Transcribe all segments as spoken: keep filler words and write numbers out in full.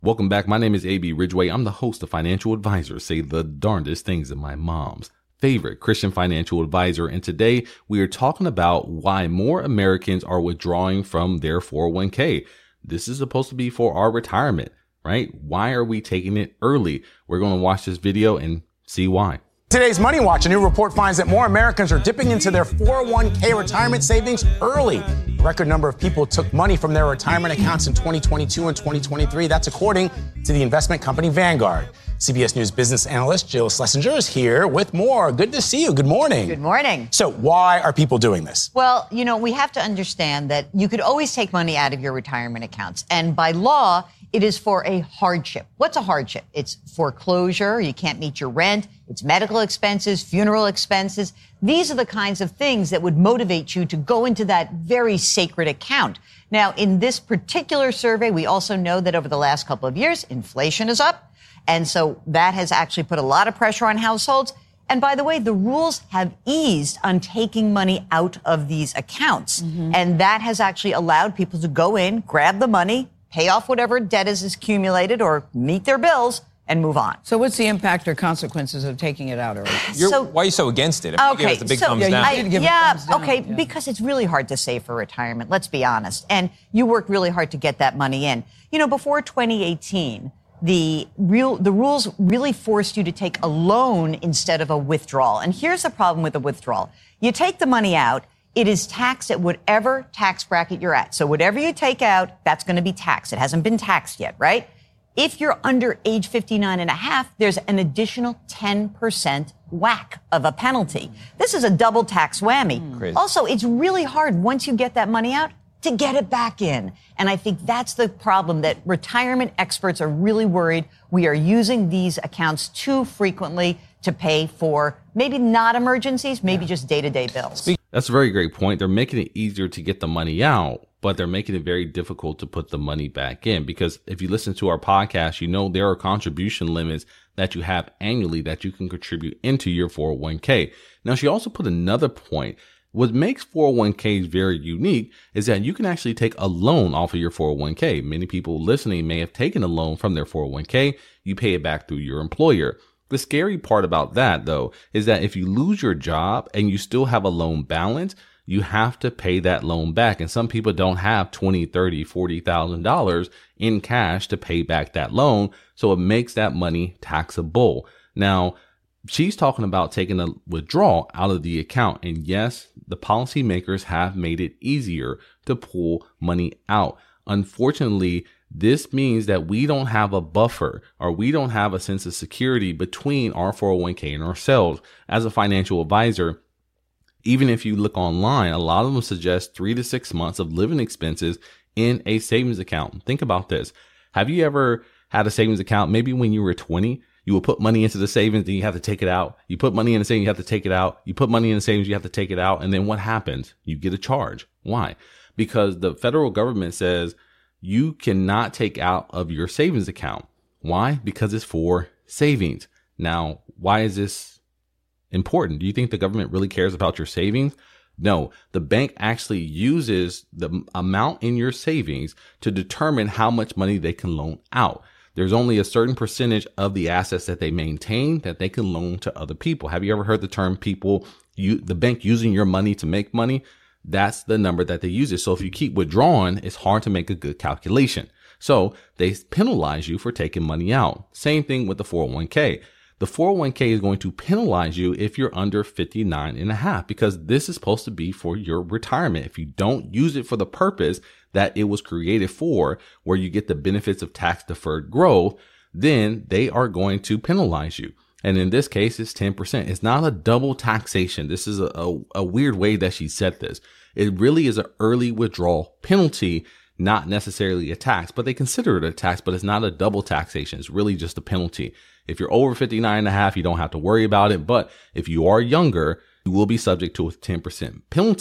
Welcome back. My name is A B Ridgeway. I'm the host of Financial Advisors Say the Darndest Things in My Mom's favorite Christian financial advisor. And today we are talking about why more Americans are withdrawing from their four oh one k. This is supposed to be for our retirement, right? Why are we taking it early? We're going to watch this video and see why. Today's Money Watch, a new report finds that more Americans are dipping into their four oh one k retirement savings early. A record number of people took money from their retirement accounts in twenty twenty-two and twenty twenty-three. That's according to the investment company Vanguard. C B S News business analyst Jill Schlesinger is here with more. Good to see you. Good morning. Good morning. So why are people doing this? Well, you know, we have to understand that you could always take money out of your retirement accounts. And by law, it is for a hardship. What's a hardship? It's foreclosure. You can't meet your rent. It's medical expenses, funeral expenses. These are the kinds of things that would motivate you to go into that very sacred account. Now, in this particular survey, we also know that over the last couple of years, inflation is up. And so that has actually put a lot of pressure on households. And by the way, the rules have eased on taking money out of these accounts. Mm-hmm. And that has actually allowed people to go in, grab the money, pay off whatever debt is accumulated or meet their bills and move on. So what's the impact or consequences of taking it out early? You're, so, why are you so against it? I mean, okay, you give us the big so, thumbs yeah, down. I, yeah, down, okay, yeah. because it's really hard to save for retirement, let's be honest. And you worked really hard to get that money in. You know, before twenty eighteen, the real the rules really forced you to take a loan instead of a withdrawal. And here's the problem with a withdrawal. You take the money out, it is taxed at whatever tax bracket you're at. So whatever you take out, that's going to be taxed. It hasn't been taxed yet, right? If you're under age fifty-nine and a half, there's an additional ten percent whack of a penalty. This is a double tax whammy. Mm. Also, it's really hard once you get that money out to get it back in. And I think that's the problem, that retirement experts are really worried we are using these accounts too frequently to pay for maybe not emergencies, maybe yeah. just day-to-day bills. That's a very great point. They're making it easier to get the money out, but they're making it very difficult to put the money back in, because if you listen to our podcast, you know there are contribution limits that you have annually that you can contribute into your four oh one k. Now, she also put another point. What makes four oh one k's very unique is that you can actually take a loan off of your four oh one k. Many people listening may have taken a loan from their four oh one k. You pay it back through your employer. The scary part about that, though, is that if you lose your job and you still have a loan balance, you have to pay that loan back. And some people don't have twenty, thirty, forty thousand dollars in cash to pay back that loan. So it makes that money taxable. Now, she's talking about taking a withdrawal out of the account. And yes, the policymakers have made it easier to pull money out. Unfortunately, this means that we don't have a buffer, or we don't have a sense of security between our four oh one k and ourselves. As a financial advisor, even if you look online, a lot of them suggest three to six months of living expenses in a savings account. Think about this. Have you ever had a savings account? Maybe when you were twenty, you will put money into the savings, then you have to take it out. You put money in the savings, you have to take it out. You put money in the savings, you have to take it out. And then what happens? You get a charge. Why? Because the federal government says you cannot take out of your savings account. Why? Because it's for savings. Now, why is this important? Do you think the government really cares about your savings? No, the bank actually uses the amount in your savings to determine how much money they can loan out. There's only a certain percentage of the assets that they maintain that they can loan to other people. Have you ever heard the term people, you, the bank using your money to make money? That's the number that they use it. So if you keep withdrawing, it's hard to make a good calculation. So they penalize you for taking money out. Same thing with the four oh one k. The four oh one k is going to penalize you if you're under fifty-nine and a half, because this is supposed to be for your retirement. If you don't use it for the purpose that it was created for, where you get the benefits of tax deferred growth, then they are going to penalize you. And in this case, it's ten percent. It's not a double taxation. This is a, a, a weird way that she said this. It really is an early withdrawal penalty, not necessarily a tax, but they consider it a tax, but it's not a double taxation. It's really just a penalty. If you're over fifty-nine and a half, you don't have to worry about it. But if you are younger, you will be subject to a ten percent penalty.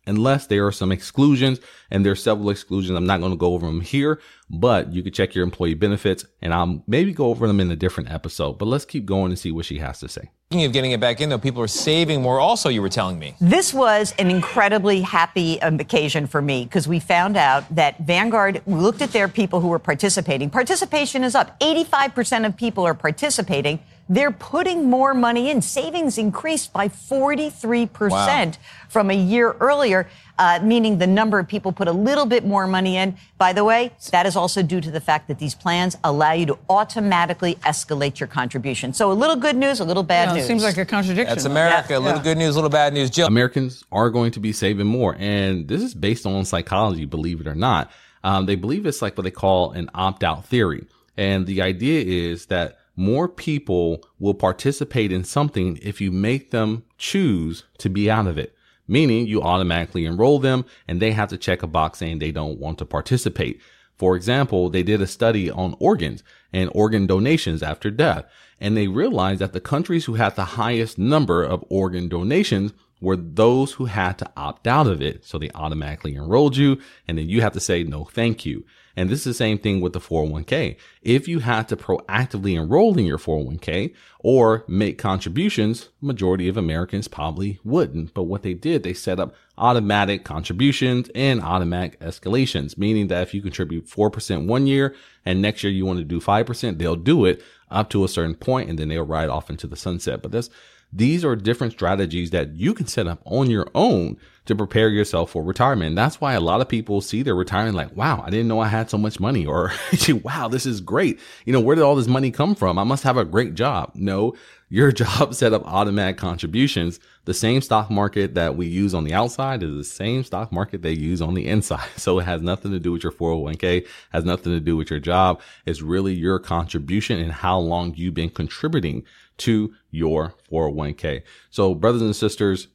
unless there are some exclusions, and there's several exclusions. I'm not going to go over them here, but you can check your employee benefits, and I'll maybe go over them in a different episode. But let's keep going and see what she has to say. Speaking of getting it back in, though, people are saving more also, you were telling me. This was an incredibly happy um, occasion for me because we found out that Vanguard, we looked at their people who were participating. Participation is up. eighty-five percent of people are participating. They're putting more money in. Savings increased by forty-three percent wow. from a year earlier, uh, meaning the number of people put a little bit more money in. By the way, that is also due to the fact that these plans allow you to automatically escalate your contribution. So a little good news, a little bad yeah, news. It seems like a contradiction. That's America. Yeah. A little yeah. good news, a little bad news. Jill. Americans are going to be saving more. And this is based on psychology, believe it or not. Um, they believe it's like what they call an opt-out theory. And the idea is that more people will participate in something if you make them choose to be out of it, meaning you automatically enroll them and they have to check a box saying they don't want to participate. For example, they did a study on organs and organ donations after death, and they realized that the countries who had the highest number of organ donations were those who had to opt out of it. So they automatically enrolled you, and then you have to say, no, thank you. And this is the same thing with the four oh one k. If you had to proactively enroll in your four oh one k or make contributions, majority of Americans probably wouldn't. But what they did, they set up automatic contributions and automatic escalations, meaning that if you contribute four percent one year and next year you want to do five percent, they'll do it up to a certain point and then they'll ride off into the sunset. But that's These are different strategies that you can set up on your own to prepare yourself for retirement. And that's why a lot of people see their retirement like, wow, I didn't know I had so much money, or wow, this is great. You know, where did all this money come from? I must have a great job. No, your job set up automatic contributions. The same stock market that we use on the outside is the same stock market they use on the inside. So it has nothing to do with your four oh one k, has nothing to do with your job. It's really your contribution and how long you've been contributing to your four oh one k. So brothers and sisters,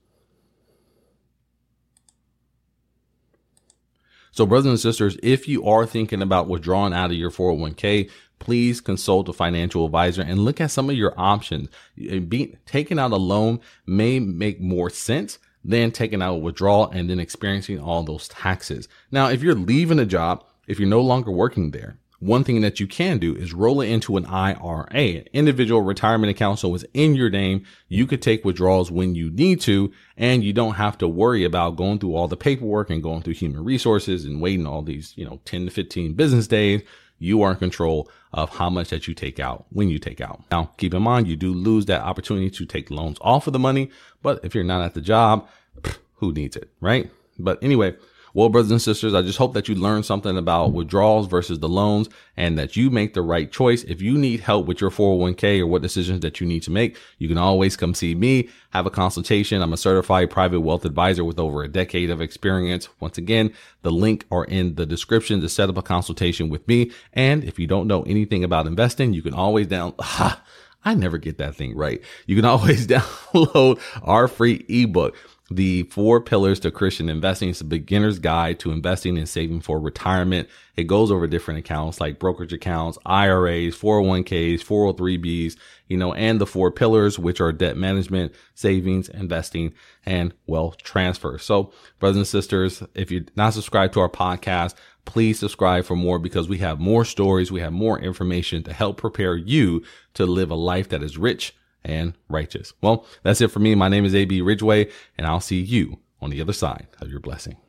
So brothers and sisters, if you are thinking about withdrawing out of your four oh one k, please consult a financial advisor and look at some of your options. Be, taking out a loan may make more sense than taking out a withdrawal and then experiencing all those taxes. Now, if you're leaving a job, if you're no longer working there, one thing that you can do is roll it into an I R A, an individual retirement account. So it's in your name. You could take withdrawals when you need to, and you don't have to worry about going through all the paperwork and going through human resources and waiting all these, you know, ten to fifteen business days. You are in control of how much that you take out when you take out. Now, keep in mind, you do lose that opportunity to take loans off of the money. But if you're not at the job, who needs it, right? But anyway, well, brothers and sisters, I just hope that you learned something about withdrawals versus the loans and that you make the right choice. If you need help with your four oh one k or what decisions that you need to make, you can always come see me, have a consultation. I'm a certified private wealth advisor with over a decade of experience. Once again, the link are in the description to set up a consultation with me. And if you don't know anything about investing, you can always down, ha, I never get that thing right. You can always download our free ebook, The Four Pillars to Christian Investing. It's a beginner's guide to investing and saving for retirement. It goes over different accounts like brokerage accounts, I R As, four oh one k's, four oh three b's, you know, and the four pillars, which are debt management, savings, investing, and wealth transfer. So brothers and sisters, if you're not subscribed to our podcast, please subscribe for more, because we have more stories. We have more information to help prepare you to live a life that is rich and righteous. Well, that's it for me. My name is A B Ridgeway, and I'll see you on the other side of your blessing.